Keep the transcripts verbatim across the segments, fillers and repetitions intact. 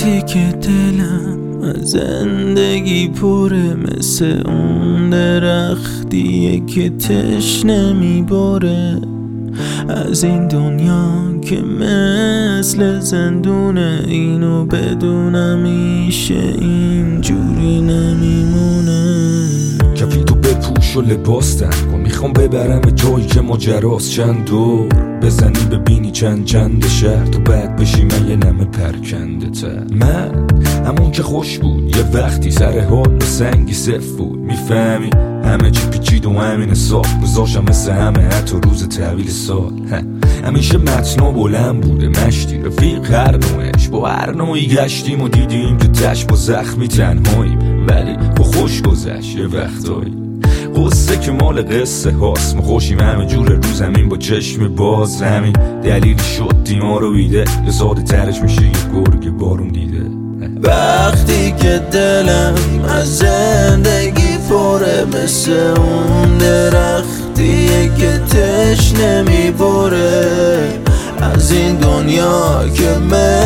وقتی که دلم از زندگی پره، مثل اون درختیه که تشنه میباره، از این دنیا که مثل زندونه، اینو بدونم میشه اینجوری نمیمونه. کفی تو بپوش و لباس تن کن، میخوام ببرم جایی که ماجراست، چند دور بزنی ببینی چند چند شهر، تو بعد بشی من یه نمه پرکنده تر. من همون که خوش بود یه وقتی، سر حال و سنگی صف بود، میفهمی همه چی پیچید و همین سال گذاشتم مثل همه حتی روز تحویل سال. همیشه متنا بلند بوده مشتی، رفیق هر نوعش با هر نوعی گشتیم و دیدیم که تش با زخمی تنهاییم، ولی با خوش گذشت یه وقتایی. قصه که مال قصه هاست، ما خوشیم همه جور رو زمین با چشم باز، همین دلیل شد دیما رو بیده یه ساده ترش میشه یه گرگ بارون دیده. وقتی که دلم از زندگی پره، مثل اون درختیه که تشنه میبره، از این دنیا که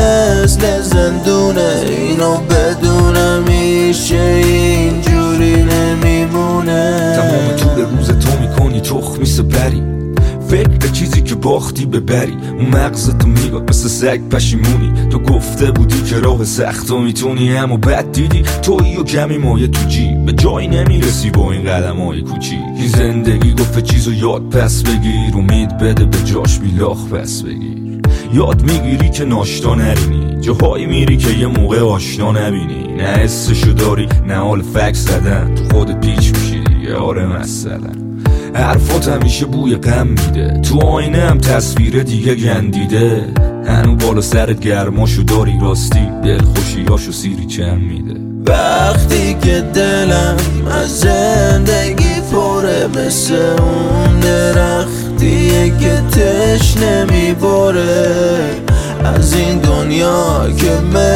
مثل زندونه، اینو بدونم میشه اینجوری نمیمونه. تمام طول روز تو میکنی تخمی سپری، فکر به چیزی که باختی ببری، اون مغزتو میگاد مثل سگ پشیمونی، تو گفته بودی که راه سخت و میتونی، اما بعد دیدی تویی و کمی مایه تو جیب، به جایی نمیرسی با این قدم های کوچیک. این زندگی گفت چیزو یاد پس بگیر، امید بده به جاش بیلاخ پس بگیر، یاد میگیری که ناشتا نرینی، جاهایی میری که یه موقع آشنا نبینی، نه حسشو داری نه حال فکس زدن، تو خودت پیچ میشی دیگه. آره مثلا حرفات همیشه بوی غم میده، تو آینه هم تصویر دیگه گندیده، هنو بالا سرت گرماشو داری، راستی دل خوشیاشو سیری چند میده. وقتی که دلم از زندگی پره، مثل اون درختیه که تشنه میباره، از این دنیا که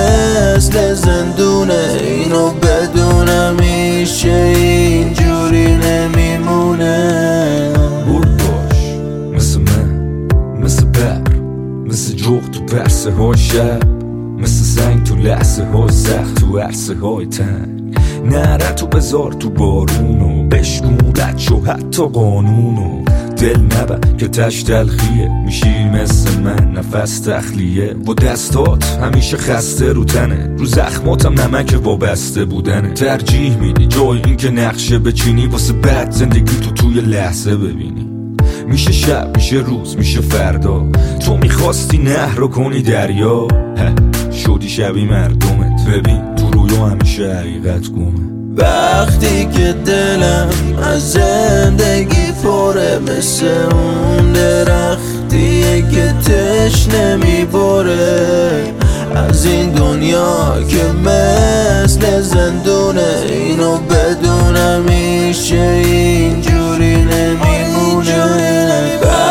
مثل زندونه، اینو بدونم میشه اینجوری نمیمونه. برد باش مثل من، مثل بر، مثل جغ تو برسه های شب، مثل سنگ تو لحظه های سخت تو عرصه های تنگ، نره تو بذار تو بارونو، بشکون رد شو حتی قانونو، دل نبر که تش تلخیه، میشی مثل من نفس تخلیه، با دستات همیشه خسته رو تنه، رو زخماتم نمک وابسته بودنه، ترجیح میدی جای این که نقشه بچینی، واسه بعد زندگی تو توی لحظه ببینی، میشه شب میشه روز میشه فردا، تو میخواستی نهر رو کنی دریا، شدی شبی مردمت، ببین تو رویا همیشه حقیقت گمه. وقتی که دلم از زندگی پره، مثل اون درختیه که تشنه میباره، از این دنیا که مثل زندونه، اینو بدونم میشه اینجوری نمیمونه.